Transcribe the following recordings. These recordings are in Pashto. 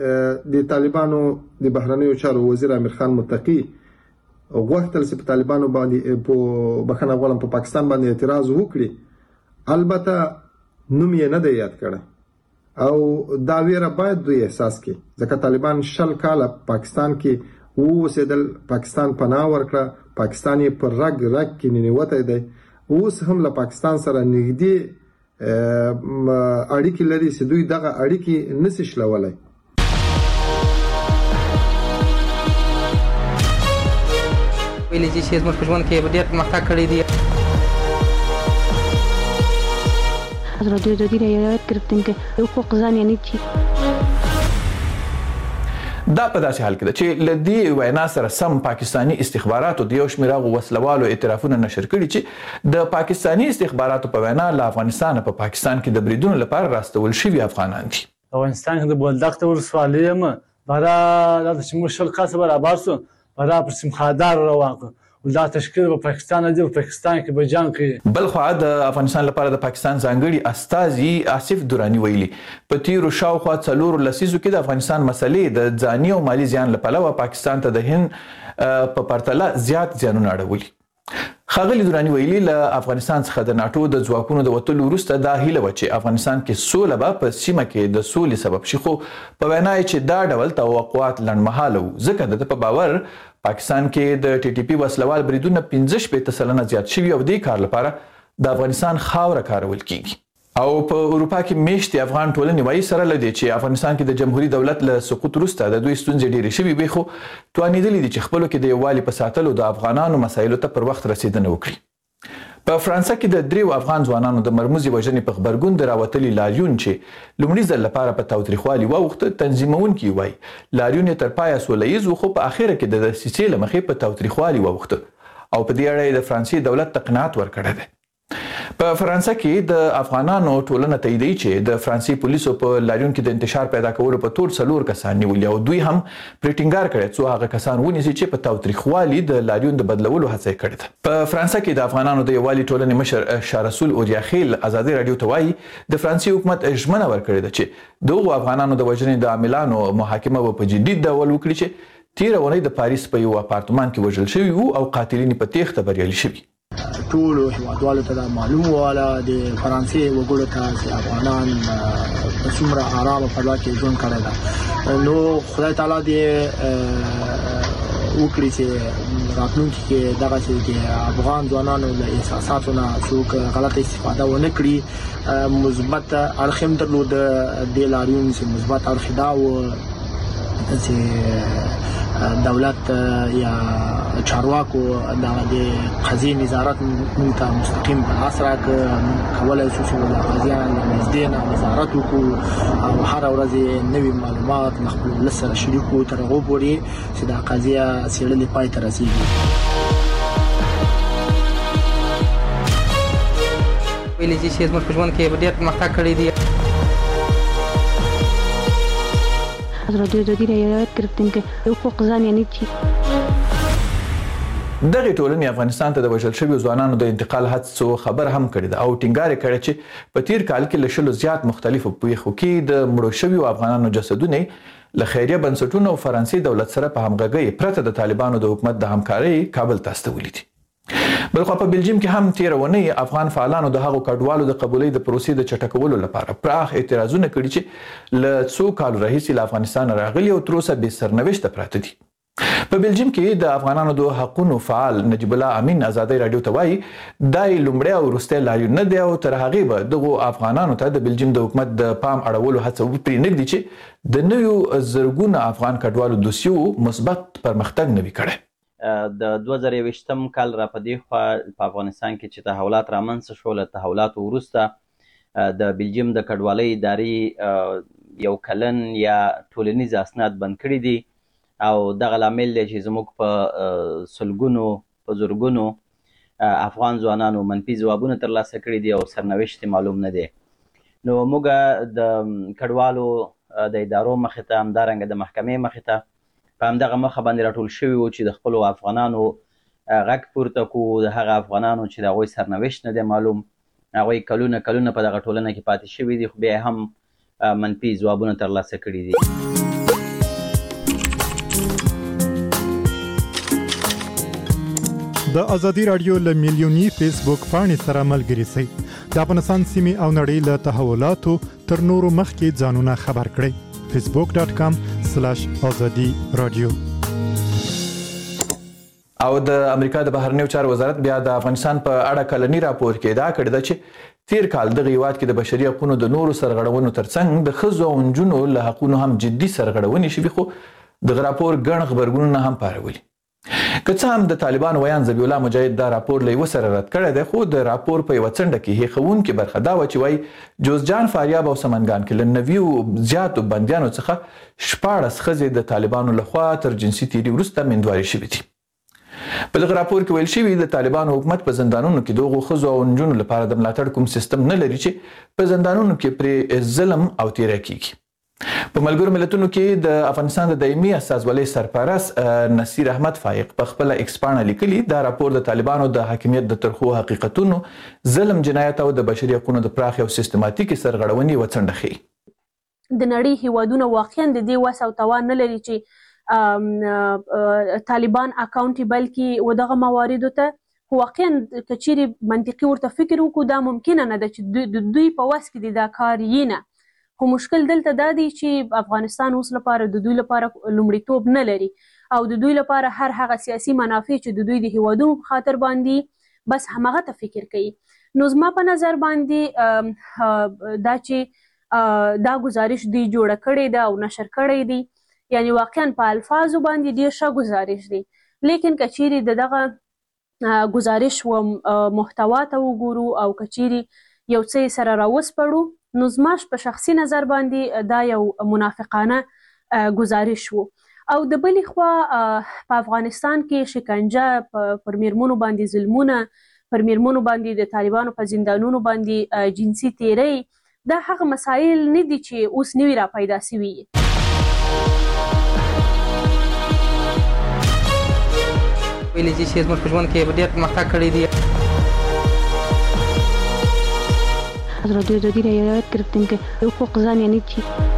د طالبانو د بهرنیو چارو وزیر امیر خان متقی غوښتل چې په طالبانو باندې په بخښنه غواړم په پاکستان باندې اعتراض وکړي، البته نوم یې نه دی یاد کړی او دا ویره باید دوی احساس کړي، ځکه طالبان 20 کاله پاکستان کې اوسېدل، پاکستان پناه ورکړه، پاکستان یې پر رګ کې ننوتی دی، اوس هم له پاکستان سره نږدې اړیکې لري چې دوی دغه اړیکې نشي شلولی. ویلي چې زموږ په ژوند کې ډېر پرمختګ کړی دی. حضرت جدی رعایت کردیم که حقوق زن یعنی چی؟ دا په داسې حال کې ده چې له دې وینا سره سم پاکستاني استخباراتو د یو شمېر هغو وسلوالو اعترافونه نشر کړي چې د پاکستاني استخباراتو په وینا له افغانستانه په پاکستان کې د بریدونو لپاره راستول شوي افغانان دي. افغانستان کې د بولدک ته ولسوالۍ یم برا دلته چې موږ 20 کسه برابر سو برا پر سیمخادار روان کړو دا تشکیل په پاکستان دی، په پاکستان کې به جنګ کوي. بل خو د افغانستان لپاره د پاکستان ځانګړي استازي آصف دوراني ویلي په تیرو شاوخوا 4 لسیزو کې د افغانستان مسلې د ځاني او مالی زیان له پلوه پاکستان ته د هند په پرتله زیات زیانونه اړولي. ښاغلي دوراني ویلي له افغانستان څخه د ناټو د ځواکونو د وتلو وروسته دا هیله وه چې افغانستان کې سوله به په سیمه کې د سولې سبب شي، خو په وینا یې چې دا ډول توقعات لنډمهاله وو، ځکه د ده په باور پاکستان کې د ټي ټي پي وسلوال بریدونه 15% زیات شوي او دې کار لپاره د افغانستان خاوره کارول کیږي. او په اروپا کې میشتې افغان ټولنې وایي سره له دې چې افغانستان کې د جمهوریت دولت له سقوط وروسته د دوی ستونزې ډېرې شوي وي، خو توانېدلي دي چې خپلو کې د یووالي په ساتلو د افغانانو مسایلو ته پر وخت رسېدنه وکړي. په فرانسه کې د 3 افغان ځوانانو د مرموزې وژنې په غبرګون د راوتلي لاریون چې لومړي ځل لپاره په تاوتریخوالي واوښته، تنظیمونکي وایي لاریون یې تر پایه سوله ییز و، خو په اخره کې د دسیسې له مخې په تاوتریخوالي واوښته او په دې اړه یې د فرانسې دولت ته قناعت ورکړی دی. په فرانسه کې د افغانانو ټولنه تاییدوي چې د فرانسې پولیسو په لاریون کې د انتشار پیدا کولو په تور 4 کسان نیولي او دوی هم پرې ټینګار کړی څو هغه کسان ونیسي چې په تاوتریخوالي د لاریون د بدلولو هڅه یې کړې ده. په فرانسه کې د افغانانو د یووالي ټولنې مشر شاه رسول اوریاخیل ازادي راډیو ته وایي د فرانسې حکومت ژمنه ورکړې ده چې دغو افغانانو د وژنې د عاملانو محاکمه به په جدي ډول وکړي چې تېره اونۍ د پاریس په یو اپارتمان کې وژل شوي وو او قاتلین په تېښته بریالي شوي. ټولو هیوادوالو ته دا معلوم واله د فرانسې وګړو ته چې افغانان په څومره آرامه فضا کې ژوند کړی ده، نو خدای تعالی دې وکړي چې راتلونکي کې دغسې د افغان ځوانانو له احساساتو نه څوک غلطه استفاده ونه کړي. مثبت اړخ هم درلود د لاریون، چې مثبت اړخ دا و چې دولت یا چارواکو د قضیې نظارت موږ ته مستقیم په لاس راکړ، کولی شو چې د قضیانو له نږدې نه نظارت وکړو او هره ورځ نوي معلومات له خپل ولس سره شریک کړو تر هغو پورې چې دا قضیه څېړلې پای ته رسېږي. ویلي چې زموږ په ژوند کې ډېر پرمختګ کړی دی. حضرت جدی رعایت کردیم که حقوق زن یعنی چی؟ دغه ټولنې افغانستان ته د وژل شویو ځوانانو د انتقال هڅو خبر هم کړی ده او ټینګار یې کړی چې په تیر کال کې له 20 زیات مختلفو پیښو کې د مړو شویو افغانانو جسدونه له خیریه بنسټونو او فرانسې دولت سره په همغږۍ پرته د طالبانو د حکومت د همکارۍ کابل ته استولي دي. بلخوا په بلجیم کې هم تیره اونۍ افغان فعالانو د هغو کډوالو د قبولۍ د پروسې د چټکولو لپاره پراخ اعتراضونه کړي چې له څو کالو راهیسې له افغانستانه راغلي او تر اوسه بې سرنوشته پراته دي. په بلجیم کې د افغانانو د حقونو فعال نجیب الله امین ازادي راډیو ته وایي دا یې لومړی او وروستی لاریون نه دی او تر هغې به دغو افغانانو ته د بلجیم د حکومت د پام اړولو هڅه پرېنږدي چې د نویو زرګونه افغان کډوالو دوسیو مثبت پرمختګ نه وي کړی. د 2020 کال را په دې خوا په افغانستان کې چې تحولات رامنځته شول، له تحولاتو وروسته د بلجیم د کډوالۍ ادارې یو کلن یا ټولنیز اسناد بند کړي دي او دغه لامل دی چې زموږ په سلګونو په زرګونو افغان ځوانانو منفي ځوابونه ترلاسه کړي دي او سرنوشت معلوم نه دی. نو موږ د کډوالو د ادارو مخې ته همدارنګه د محکمې مخې ته په همدغه مخه باندې راټول شوي وو چې د خپلو افغانانو غږ پورته کړو، د هغه افغانانو چې د هغوی سرنوشت نه دی معلوم، هغوی کلونه په دغه ټولنه کې پاتې شوي دي خو بیا هم منفي ځوابونه ترلاسه کړي دي. د ازادي رادیو له میلیوني فیسبوک پاڼې سره ملګري شئ. د افغانستان سیمې او نړۍ له تحولاتو تر نورو مخکې ځانونه خبر کړئ. facebook.com/azadi radio. او د امریکا د بهرنیو چارو وزارت بیا د افغانستان په اړه کلنی راپور کې ادعا کړې ده چې تیر کال دغه هیواد کې د بشري حقوقو د نورو سرغړونو ترڅنګ د ښځو او نجونو له حقوقو هم جدي سرغړونې شوي، خو دغه راپور ګڼ خبرګونونه هم پارولي. که څه هم د طالبان ویان ذبیح الله مجاهد دا راپور له یوه سره رد کړی دی، خو د راپور په یوه څنډه کې هیښوونکې برخه دا وه چې وایي جوزجان، فاریاب او سمنګان کې له 90 زیاتو بندیانو څخه 14 ښځې د طالبانو لخوا تر جنسي تیري وروسته میندواري شوي دي. په دغه راپور کې ویل شوي د طالبانو حکومت په زندانونو کې دغو ښځو او نجونو لپاره د ملاتړ کوم سیستم نه لري چې په زندانونو کې پرې ظلم او تیری کیږي. په ملګرو ملتونو کې د افغانستان د دایمي استازولۍ سرپرست نصیر احمد فایق په خپله ایکس پاڼه لیکلي دا راپور د طالبانو د حاکمیت د ترخو حقیقتونو، ظلم، جنایت او د بشري حقوقو د پراخې او سیستماتیکې سرغړونې یوه څنډه ښیي. د نړۍ هیوادونه واقعا د دې وس او توان نه لري چې طالبان اکاونټیبل کړي و دغه مواردو ته. واقعا که چیرې منطقي ورته فکر وکړو دا ممکنه نه ده چې د دوی په وس کې دا کار یې نه. خو مشکل دلته دا دی چې افغانستان اوس لپاره د دوی لپاره لومړیتوب نه لري او د دوی لپاره هر هغه سیاسي منافع چې د دوی د هیوادونو په خاطر باندې بس همغه ته فکر کوي. نو زما په نظر باندې دا چې دا گزارش دوی جوړه کړې ده او نشر کړی دی، یعنی واقعا په الفاظو باندې ډېر ښه گزارش دی، لیکن که چیرې دغه گزارش و محتوا ته وګورو او که چیرې یو څه سره راوسپړو نو زما په شخصي نظر باندې دا یو منافقانه گزارش و. او د بلې خوا په افغانستان کې شکنجه، پر میرمنو باندې ظلمونه، پر میرمنو باندې د طالبانو په زندانونو باندې جنسي تیری، دا هغه مسایل نه دي چې اوس نوي را پیدا سوي. ویلي چې زموږ په ژوند کې ډېر پرمختګ کړی دی. ازادي رادیو رعایت کردیم که حقوق زن یعنی چی؟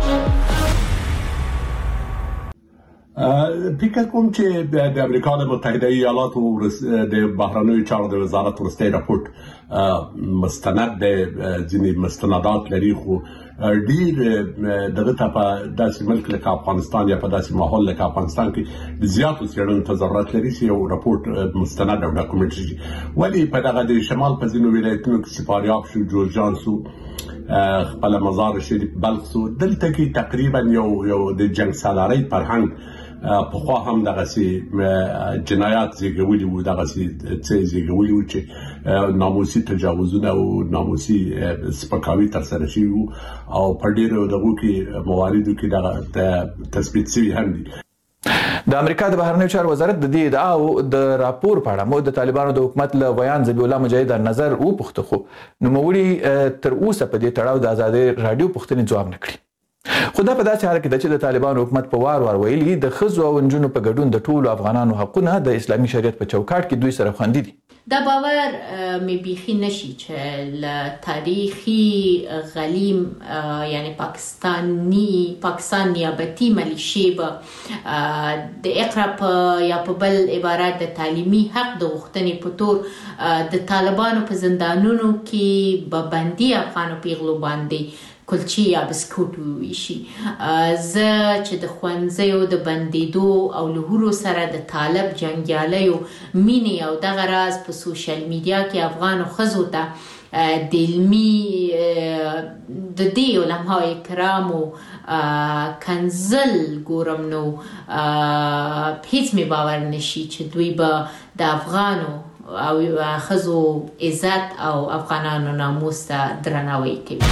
فکر کوم چې د امریکا د متحده ایالاتو د بهرنیو چارو د وزارت وروستی راپورټ مستند د ځینې مستندات لري، خو ډیر دغه ته په داسې ملک لکه افغانستان یا په داسې ماحول لکه افغانستان کې د زیاتو څېړنو ته ضرورت لري چې یو راپورټ مستند او ډاکومنټ شي. ولې په دغه د شمال په ځینو ولایتونو کې چې فاریاب شو، جوزجان شو، خپل مزار شریف، بلخ شو، دلته کې تقریبا یو د جنګ سالارۍ فرهنګ پخوا هم دغسې جنایات زیږولي وو، دغسې څه زیږولي وو چې ناموسي تجاوزونه او ناموسي سپکاوي ترسره شوي وو او په ډېرو دغو کې مواردو کې دغه تثبیت شوي هم دي. د امریکا د بهرنیو چارو وزارت د دې ادعاو د راپور په اړه مو د طالبانو د حکومت له ویان ذبیح الله مجاهد نظر وپوښته، خو نوموړي تر اوسه په دې تړاو د ازادي رادیو پوښتنې ځواب نه کړي. خو دا په داسې حال کې ده چې د طالبانو حکومت په وار وار ویلي د ښځو او نجونو په ګډون د ټولو افغانانو حقونه د اسلامي شریعت په چوکاټ کې دوی سره خوندي دي. دا باور می بیخی نشي چې ل تاریخي غلیم یعنی پاکستان نیابتي ملیشې به د اقرا یا په بل عبارت د تعلیمي حق د غوښتنې په تور د طالبانو په زندانونو کې به بندي افغانو پیغلو باندې کلچی یا بسکوټ وویشي. زه چې د ښوونځیو د بندیدو او له هورو سره د طالب جنګیالیو مینې او دغه راز په سوشل میډیا کې افغانو ښځو ته د علمي د دې علماء کرامو کنزل ګورم نو هیڅ مې باور نشي چې دوی به د افغانو او ښځو عزت او افغانانو ناموس ته درناوی کوي.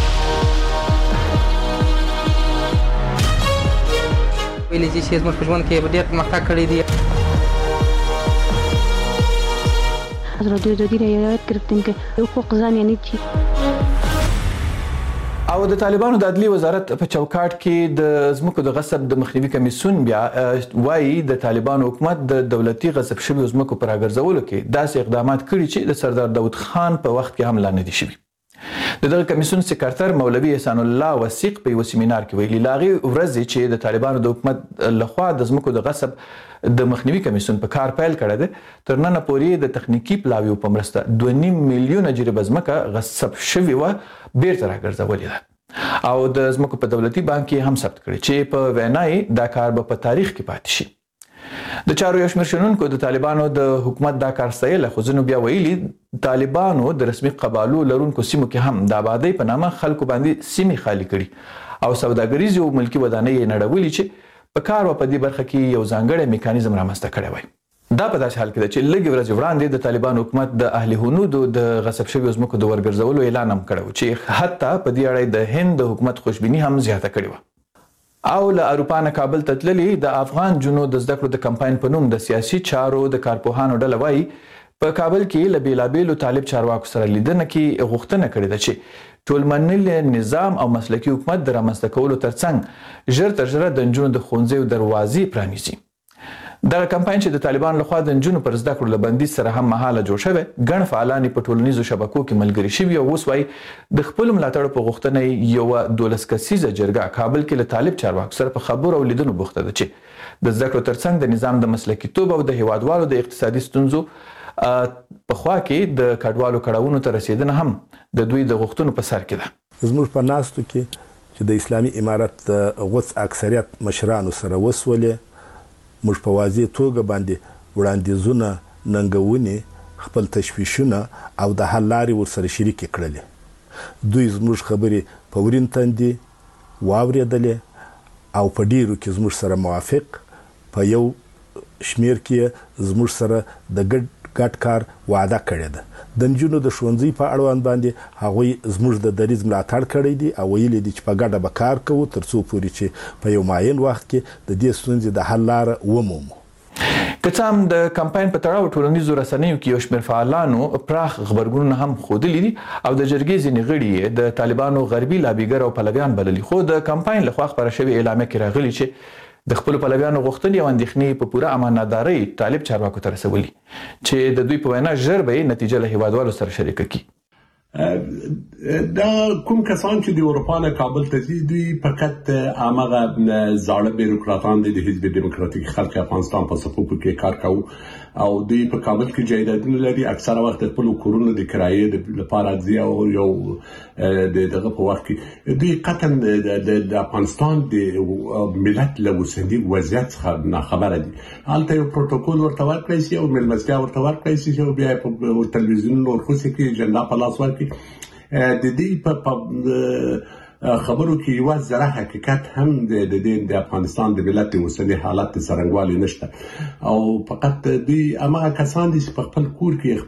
ویلي چې زموږ په ژوند کې ډېر پرمختګ کړی دی. ازادي رادیو رعایت کردیم که حقوق زن یعنی چی؟ او د طالبانو د عدلي وزارت په چوکاټ کې د ځمکو د غصب د مخنیوي کمیسیون بیا وایي د طالبانو حکومت د دولتي غصب شویو ځمکو په راګرځولو کې داسې اقدامات کړي چې د سردار داود خان په وخت کې هم لا نه دي شوي. د دغه کمیسیون سکرټر مولوي احسان الله وثیق په یو سیمینار کې ویلي لاغي ورځ چې د طالبانو د حکومت لخوا د ځمکو د غصب د مخنیوي کمیسیون په کار پیل کړی دی تر ننه پورې د تخنیکی پلاویو په مرسته 2.5 میلیونه جریبه ځمکه غصب شوې وه بیرته راګرځولې ده او د ځمکو په دولتي بانک کې هم ثبت کړي چې په وینا یې دا کار به په تاریخ کې پاتې شي د چارو یو شمېر شنونکو د طالبانو د حکومت دا کار ستایله خو ځینو بیا ویلي طالبانو د رسمي قبالو لرونکو سیمو کې هم د آبادۍ په نامه خلکو باندې سیمې خالي کړي او سوداګریزې او ملکي ودانۍ یې نړولي چې په کار او په دې برخه کې یو ځانګړی میکانیزم رامنځته کړی وای دا په داسې حال کې ده چې لږې ورځې وړاندې د طالبانو حکومت د اهل هنودو د غصب شویو ځمکو د ورګرځولو اعلان هم کړی و چې حتی په دې اړه د هند د حکومت خوشبیني هم زیاته کړې وه او له اروپا نه کابل ته تللي د افغان جنو د زده کړو د کمپاین په نوم د سیاسي چارو د کارپوهانو ډله وایي په کابل کې له بیلابیلو طالب چارواکو سره لیدنه کې غوښتنه کړې ده چې ټولمنل نظام او مسلکي حکومت د رامنځته کولو ترڅنګ ژر تر ژره د نجونو د ښوونځیو دروازې پرانیزي دغه کمپاین چې د طالبانو لخوا د نجونو پر زده کړو له بندیز سره هم مهاله جوړ شوی ګڼ فعالان په ټولنیزو شبکو کې ملګري شوي او اوس وایي د خپلو ملاتړو په غوښتنه یوه 12 کسیزه جرګه کابل کې له طالب چارواکو سره په خبرو او لیدنو بوخته ده چې د زده کړو ترڅنګ د نظام د مسلکیتوب او د هیوادوالو د اقتصادي ستونزو په خوا کې د کډوالو کړاوونو ته رسیدنه هم د دوی د غوښتنو په سر کې ده زموږ په ناستو کې چې د اسلامي امارت غوڅ اکثریت مشرانو سره وسولې موږ په واضح توګه باندې وړاندیزونه ننګونې خپل تشویشونه او د حل لارې ورسره شریکې کړلې دوی زموږ خبرې په ورین تندي واورېدلې او په ډیرو کې زموږ سره موافق په یو شمیر کې زموږ سره د ګډ کار وعده کړې ده د نجونو د ښوونځي په اړوند باندې هغوی زموږ د دریځ ملاتړ کړی دي او ویلي دي چې په ګډه به کار کوو تر څو پورې چې په یو معین وخت کې د دې ستونزې د حل لاره ومومو که څه هم د کمپاین په تړاو ټولنیزو رسنیو کې یو شمېر فعالانو پراخ غبرګونونه هم ښودلي دي او د جرګې ځینې غړي یې د طالبانو غربي لابیګر او پلویان بللي خو د کمپاین لخوا خپره شوې اعلامیه کې راغلي چې د خپل پلویانو غوښتنې او اندېښنې په پوره امانتدارۍ طالب چارواکو ته رسولي چې د دوی په وینا ژر به یې نتیجه له هیوادوالو سره شریکه کړي دا کوم کسان چې د اروپا نه کابل ته ځي دوی فقط هغه زاړه بیروکراتان دي د حزب دیموکراتیک خلق افغانستان په صفوفو کې کار کوي او دوی په کابل کې جایدادونه لري اکثره وخت خپل کورونه د کرایې لپاره ځي او یو دغه په وخت کې دوی قطعا د افغانستان د ملت له اوسني وضعیت څخه ناخبره دي هلته یو پروتوکول ورته ورکړی شي او مېلمستیا ورته ورکړی شي او بیا په تلویزیونونو ورخوسي کې جنډا په لاس ورکړي د دې په خبرو کې یو ځره حقیقت هم د افغانستان د ملت اوسنی حالت څرنګوالي نشته او فقط دوی هغه کسان دي چې په خپل کور کې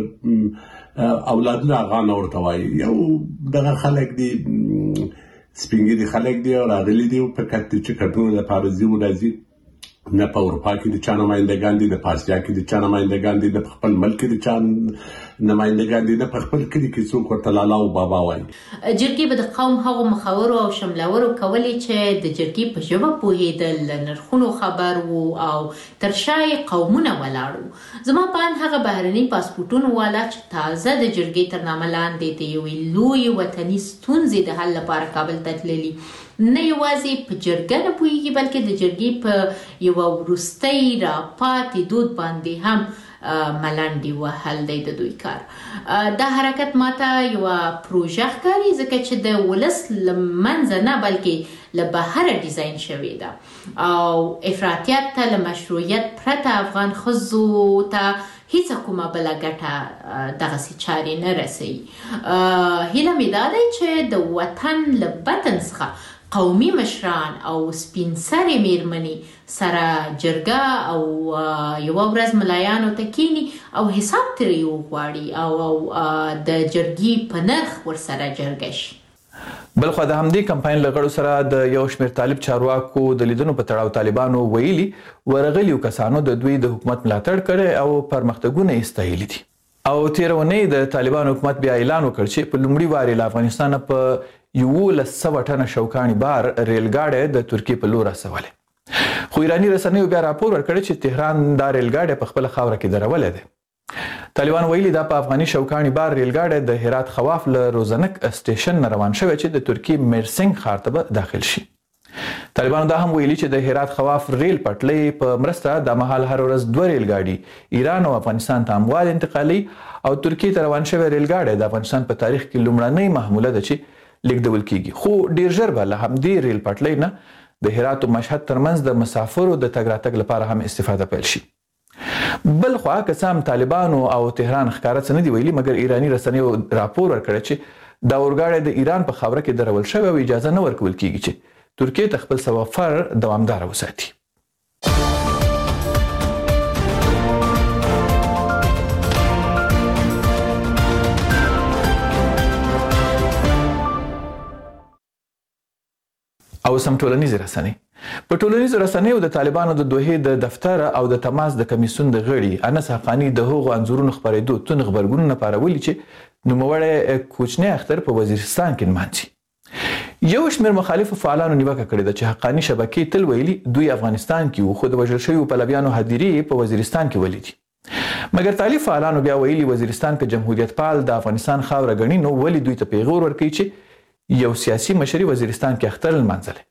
خپل اولادونه غاڼه ورته وایي یو دغه خلک دي سپینګری خلک دي او راغلي دي فقط چې کډونو لپاره ځي ورځي نه په اروپا کې د چا نمایندګان دي نه په اسیا کې د چا نمایندګان دي نه په خپل ملک کې د چا نمایندګان دي نه په خپل کلي کې څوک ورته لالا او بابا وایي جرګې به د قوم هغو مخورو او شملورو کولی چې د جرګې په ژبه پوهېدل نرخونو خبر وو او تر شا یې قومونه ولاړ زما په اند هغه بهرني پاسپورټونه والا چې تازه د جرګې تر نامه لاندې د یوې لویې وطني ستونزې د حل لپاره کابل ته تللي نه یوازې په جرګه نه پوهېږي بلکې د جرګې په یوه وروستۍ راپاتې دود باندې هم ملنډې وهل دی د دوی کار دا حرکت ماته یوه پروژه ښکاري ځکه چې د ولس له منځه نه بلکې له بهره ډیزاین شوې ده او افراطیت ته له مشروعیت پرته افغان ښځو ته هیڅ کومه بله ګټه دغسې چارې نه رسوي هیله مې دا دی چې د وطن له بطن څخه قومي مشران او سپین سرې میرمنې سره جرګه او یوه ورځ ملایانو ته کینی او حساب ترې وغواړي او د جرګې په نرخ ورسره جرګه شي بلخوا د همدې کمپاین له غړو سره د یو شمېر طالب چارواکو د لیدنو په تړاو طالبانو ویلي ورغلیو کسانو د دوی د حکومت ملاتړ کړی او پرمختګونه یې ستایلي دي او تېره اونۍ د طالبانو حکومت بیا اعلان وکړ چې په لومړي وارې له افغانستانه په 1100 ټنه شوکاني بار ریلګاډی د ترکیې په لور رسولی خو ایراني رسنیو بیا راپور ورکړی چې تهران دا ریلګاډی په خپله خاوره کې درولی دی طالبان ویلي دا په افغاني شوکاني بار ریلګاډی د هرات خواف له روزنک سټیشن نه روان شوی چې د ترکیې میرسنګ ښار ته به داخل شي. طالبانو دا هم ویلي چې د هرات خواف ریل پټلۍ په مرسته د مهال هر ورځ 2 ریلګاډي ایران او افغانستان ته اموال انتقالي او ترکیې ته روان شوی ریلګاډی د افغانستان په تاریخ کې لومړنۍ محموله ده چې لیږدول کیږي، خو ډیر ژر به له همدې ریل پټلۍ نه د هرات او مشهد ترمنځ د مسافرو د تګ راتګ لپاره هم استفاده پیل شي. بل خوا که هم طالبانو او تهران ښکاره څه نه دي ویلي، مګر ایراني رسنیو راپور ورکړی چې دا اورګاډی د ایران په خاوره کې درول شوی او اجازه نه ورکول کیږي چې ترکیې ته خپل سفر دوامداره وساتي. او سم ټولنیز رسنۍ په ټولنیزو رسنیو د طالبانو د دوحې د دفتر او د تماس د کمیسیون د غړي انس حقانی د هغو انځورونو خپرېدو تون خبرګونونه پارولي چې نوموړی کوچنی اختر په وزیرستان کې نمانځي. یو شمېر مخالفو فعالانو نیوکه کړې ده چې حقانی شبکې تل ویلي دوی افغانستان کې وو، خو د وژل شویو پلویانو هدیرې په وزیرستان کې ولیدي. مګر طالب فعالانو بیا ویلي وزیرستان که جمهوریت پال د افغانستان خاوره ګڼي نو ولې دوی ته پیغور ورکوي چې یو سیاسي مشري وزیرستان کې اختر لمانځلی.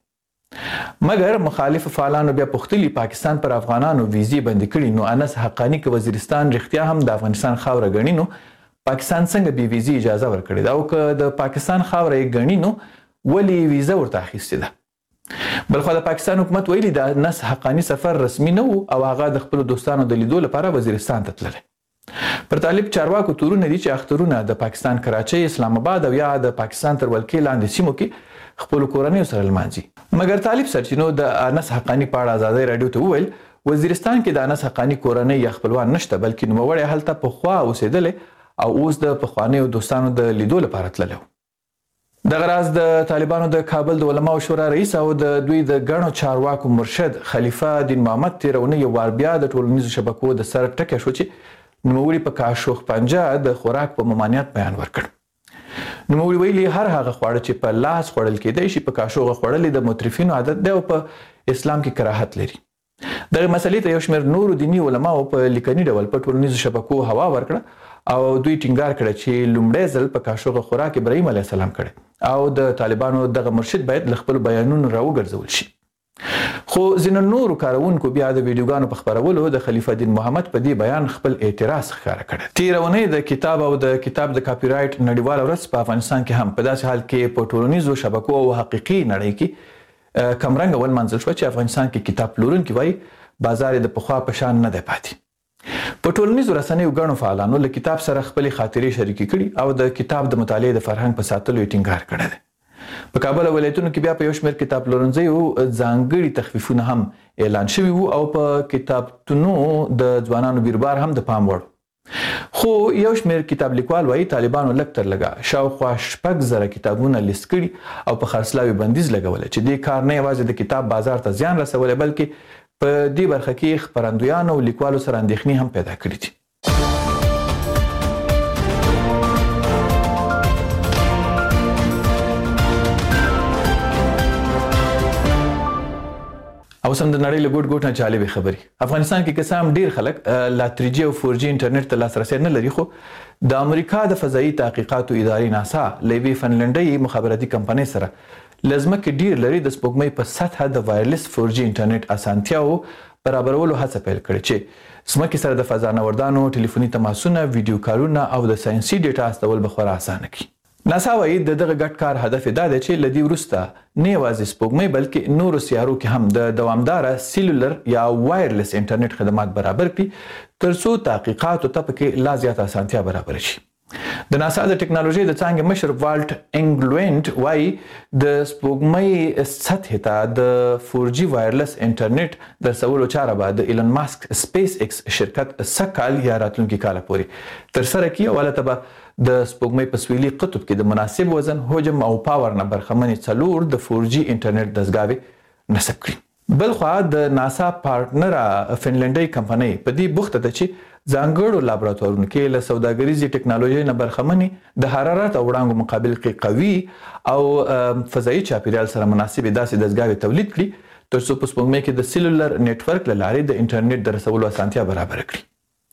مګر مخالف فعالانو بیا پوښتلي پاکستان پر افغانانو ویزې بندي کړي، نو انس حقانی که وزیرستان رښتیا هم د افغانستان خاوره ګڼي نو پاکستان څنګه بې ویزې اجازه ورکړې ده، او که د پاکستان خاوره یې ګڼي نو ولې ویزه ورته اخیستې ده. بلخوا د پاکستان حکومت ویلي د انس حقانی سفر رسمي نه و او هغه د خپلو دوستانو د لیدو لپاره وزیرستان ته تللی. پر طالب چارواکو تورونه دي چې اخترونه د پاکستان کراچۍ، اسلام آباد او یا د پاکستان تر ولکې لاندې سیمو کې خپلو کورنیو سره لمانځي. مګر طالب سرچینو د انس حقانی په اړه ازادۍ راډیو ته وویل وزیرستان کې د انس حقانی کورنۍ یا خپلوان نشته، بلکې نوموړی هلته پخوا اوسېدلی او اوس د پخوانیو دوستانو د لیدو لپاره تللی و. دغه راز د طالبانو د کابل د علماو شورا رئیس او د دوی د ګڼو چارواکو مرشد خلیفه دین محمد تېره اونۍ یو وار بیا د ټولنیزو شبکو د سر ټکی شو چې نوموړي په کاشوغ پنجه د خوراک په ممانعت بیان ورکړ. نوموړي ویلي هر هغه خواړه چې په لاس خوړل کېدی شي په کاشوغه خوړل د مترفینو عادت دی او په اسلام کې کراهت لري. دغه مسلې ته یو شمېر نورو دیني علماو په لیکني ډول په ټولنیزو شبکو هوا ورکړه او دوی ټینګار کړی چې لومړی ځل په کاشوغه خوراک ابراهیم علیه السلام کړی او د طالبانو دغه مرشد باید له خپلو بیانونو راوګرځول شي. خو ځینو نورو کاروونکو بیا د ویډیوګانو په خپرولو د خلیفه دین محمد په دې بیان خپل اعتراض ښکاره کړی. تېره اونۍ د کتاب او د کتاب د کاپي رایټ نړیواله ورځ په افغانستان کې هم په داسې حال کې په ټولنیزو شبکو او حقیقي نړۍ کې کمرنګه ولمانځل شوه چې افغانستان کې کتاب پلورونکي وایي بازار یې د پخوا په شان نه دی پاتې. په ټولنیزو رسنیو ګڼو فعالانو له کتاب سره خپلې خاطرې شریکې کړي او د کتاب د مطالعې د فرهنګ په ساتلو یې ټینګار کړی دی. په کابل ولایتونو کې بیا په یو شمېر کتاب پلورنځیو ځانګړي تخفیفونه هم اعلان شوي وو او په کتابتونو د ځوانانو بیربار هم د پام وړ. خو یو شمېر کتاب لیکوال وایي طالبانو لږ تر لږه شاوخوا 6,000 کتابونه لیست کړي او په خرڅلاو بندیز لګولی چې دې کار نه یوازې د کتاب بازار ته زیان رسولی بلکې په دې برخه کې خپرندویانو او لیکوالو سره اندېښنې هم پیدا کړي دي. او سم د نړۍ له ګوټ ګوټ نه جالبې خبرې. افغانستان کې که څه هم ډېر خلک لا 3G او 4G انټرنیټ ته لاسرسی نه لري، خو د امریکا د فضایي تحقیقاتو ادارې ناسا له یوې فنلنډۍ مخابراتي کمپنۍ سره له ځمکې ډېر لرې د سپوږمۍ په سطحه د وایرلیس 4G انټرنیټ اسانتیاو برابرولو هڅه پیل کړې چې ځمکې سره د فضا نوردانو ټلیفوني تماسونه، ویډیو کالونه او د ساینسي ډیټا استول به خورا اسانه کړي. ناسا وایي د دغه ګډ کار هدف دا دی چې له دې وروسته نه یوازې سپوږمۍ بلکې نورو سیارو کې هم د دوامداره سیلولر یا وایرلیس انټرنیټ خدمات برابر کړي تر څو تحقیقاتو ته پکې لا زیاته اسانتیا برابر شي. د ناسا د ټکنالوژۍ د څانګې مشر والټ انګلوینټ وایي د سپوږمۍ سطحې ته د 4G وایرلیس انټرنیټ د رسولو چاره به د ایلن ماسک سپیس ایکس شرکت سږ کال یا راتلونکي کاله پورې ترسره کړي او هلته به د سپوږمۍ په سویلي قطب کې د مناسب وزن، حجم او پاور نه برخمنې 4 د 4G انټرنیټ دستګاوې نصب کړي. بلخوا د ناسا پارټنره فنلنډۍ کمپنۍ په دې بوخته ده چې ځانګړو لابراتوارونو کې له سوداګریزې ټکنالوژۍ نه برخمنې د حرارت او وړانګو مقابل کې قوي او فضایي چاپیریال سره مناسبې داسې دستګاوې تولید کړي تر څو په سپوږمۍ کې د سیلولر نیټورک له لارې د انټرنیټ د رسولو اسانتیا برابره کړي.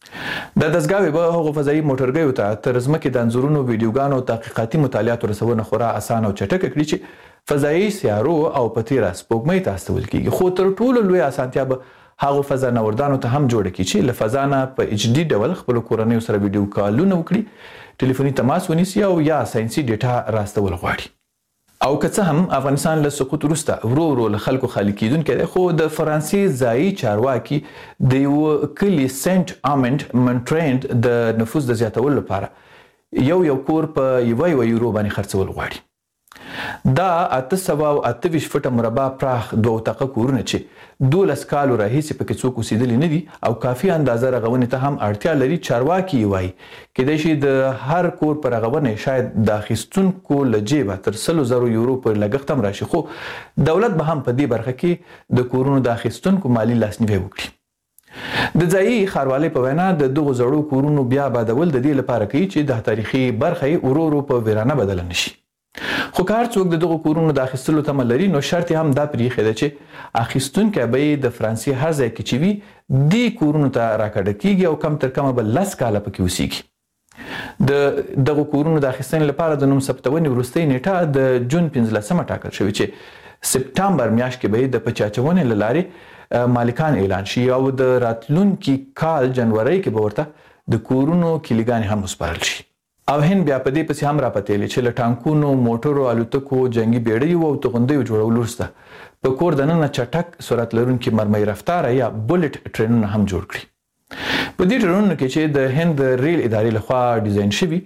د دستګاوې به هغو فضایي موټرګیو ته تر ځمکې د انځورونو ویډیوګانو او تحقیقاتي مطالعاتو رسونه خورا اسانه او چټکه کړي چې فضایي سیارو او په تیره سپوږمۍ ته استول کیږي. خو تر ټولو لویه اسانتیا به هغو فضا نوردانو ته هم جوړه کړي چې له فضا نه په ایچ ډي ډول خپلو کورنیو سره ویډیو کالونه وکړي، ټلیفوني تماس ونیسي او یا ساینسي ډیټا راستول غواړي. او که څه هم افغانستان له سقوط وروسته ورو ورو له خلکو خالي کیدونکی دی، خو د فرانسې ځایي چارواکي د یوه کلي سینټ آمنډ منټرینډ د نفوذ د زیاتولو لپاره یو کور په یوه یورو باندې خرڅول غواړي. دا 828 فټه مربع پراخ 2 اتاقه کورونه چې 12 کالو راهیسې پکې څوک اوسېدلي نه دي او کافي اندازه رغونې ته هم اړتیا لري. چارواکي وایي کیدای شي د هر کور پر رغونې شاید د اخیستونکو له جیبه تر 100,000 یورو پر لګښت هم راشي، خو دولت به هم په دې برخه کې د کورونو د اخیستونکو مالي لاسنیوی وکړي. د ځایي ښاروالۍ په وینا د دغو زړو کورونو بیا آبادول د دې لپاره کوي چې د تاریخي برخه یې ورو ورو په ویرانه بدله نشي. خو که هر څوک د دغو کورونو د اخیستلو تمه لري نو شرط هم دا پرېښی ده چې اخیستونکی به یې د فرانسې هر ځای کې چې وي دې کورونو ته راکډه کیږي او کم تر کمه به 10 کاله پکې اوسیږي. د دغو کورونو د اخیستنې لپاره د نوم ثبتونې وروستۍ نیټه د جون 15 ټاکل شوې چې سپټمبر میاشت کې به یې د پچاچونې له لارې مالکان اعلان شي او د راتلونکي کال جنورۍ کې به ورته د کورونو کلیګانې هم وسپارل شي. او هند بیا په دې پسې هم راپتېلې چې له ټانکونو، موټرو، الوتکو، جنګي بیړیو او توغندیو جوړولو وروسته په کور دننه چټک سرعت لرونکي مرمۍ رفتاره یا بولټ ټرینونه هم جوړ کړي. په دې ټرینونو کې چې د هند ریل ادارې لخوا ډیزاین شوي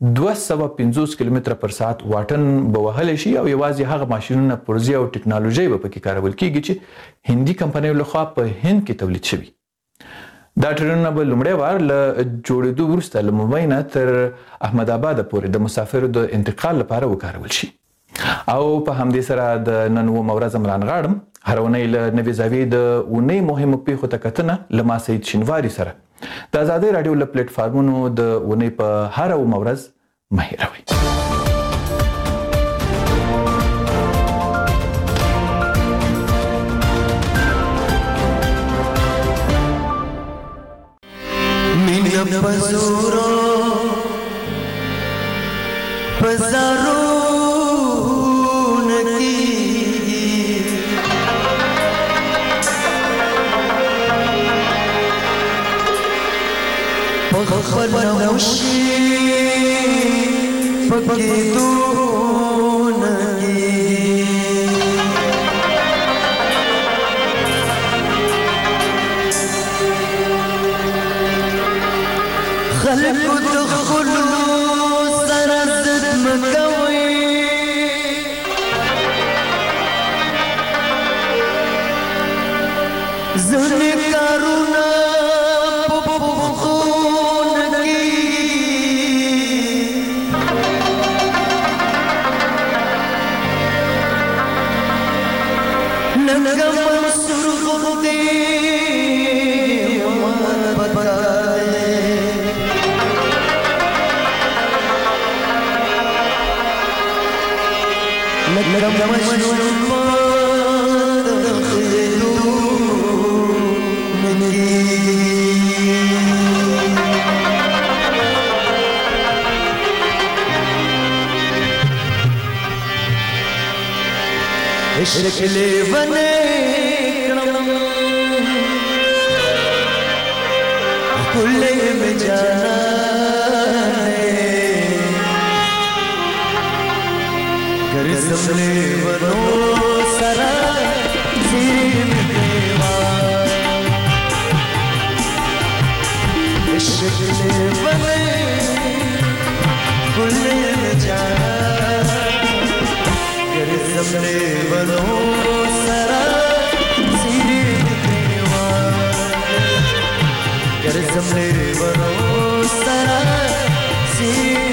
250 کیلومتره پر ساعت واټن به وهلی شي او یوازې هغه ماشینونه، پرزې او ټکنالوژي به پکې کارول کیږي چې هندي کمپنیو لخوا په هند کې تولید شوي. دا ټرینونه به لومړی وار له جوړېدو وروسته له ممبۍ نه تر احمد آباد پورې د مسافرو د انتقال لپاره وکارول شي. او په همدې سره د نن اوومه ورځ عمران غاړم هر اونۍ له نوې زاویې د اونۍ مهمو پیښو ته کتنه له ما سعید شینواري سره د ازادۍ راډیو له پلیټفارمونو د اونۍ په هره اوومه ورځ مه هېروئ. پزورو پزارو نکی پخفل نوشی پکیدو خلقو دخلو سرزد مکوی زنی کارونا پخونگی نگا منصور خودی شکلی بنے کلے میں جانا گر سملے بنو سرا زیر دیوار شکلی بنے کلے میں جانا سملے بنو سرا زیر دیوار گر سملے بنو سرا زیر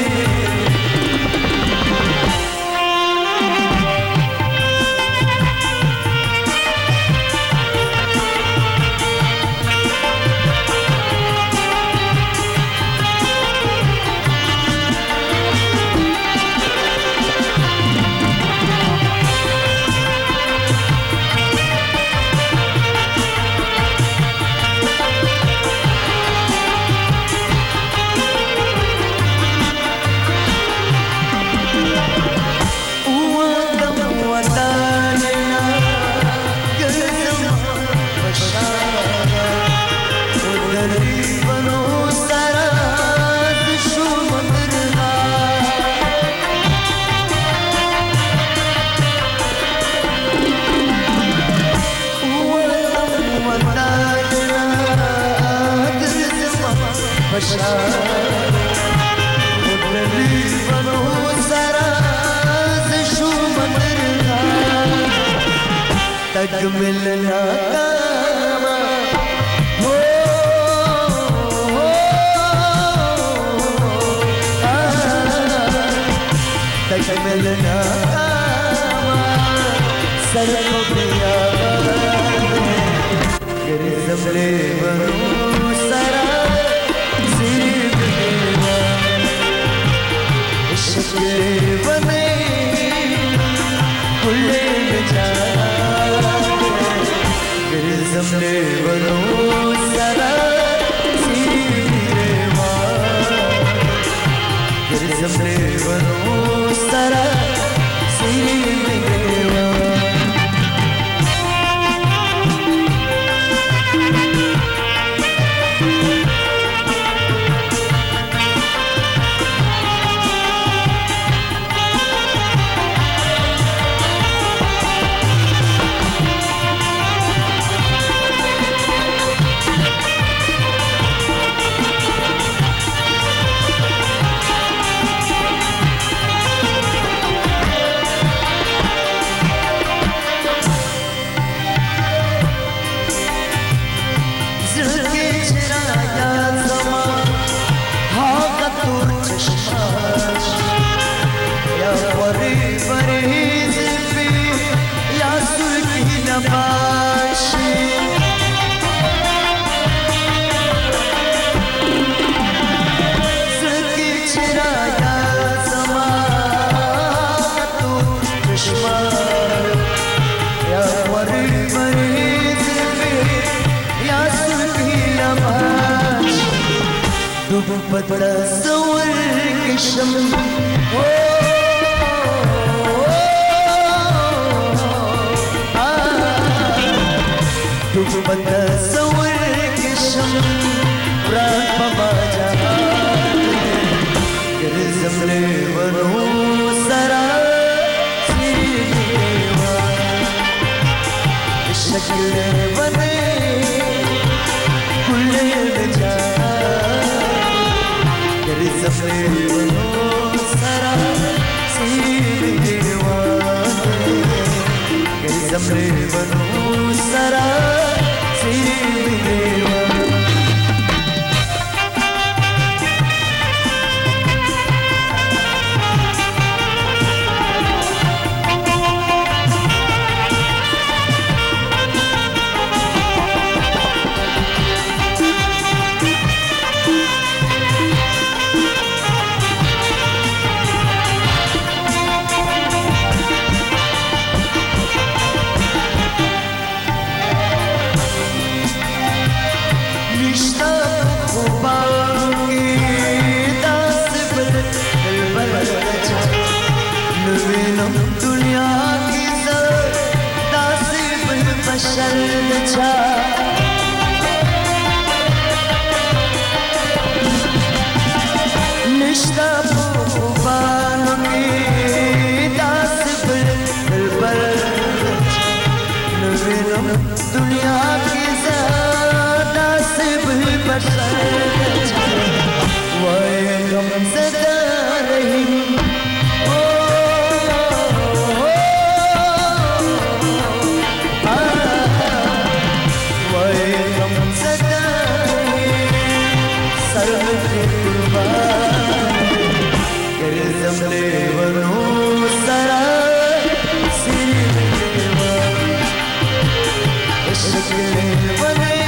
तक मिलना हो तक मिलना सर को पिया जमले बनो सरा सिर देवा इश्क बने खुले जा जमले बनो सरा सिर देवा जमले बनो सरा सिर देवा बड़ा सवर किशम हो बड़ा सवर किशम प्राण पमा जा जमले बनो सरा देवा शक्ल बने खुले जा जमले बनो सरा सिर देवा जमले बनो सरा सिर देवा दुनिया की बशर निश्ता बानों की दास दुनिया की दास बशर वह गम सदा रही जमले बनो सरा सिर देवा शक्ल बने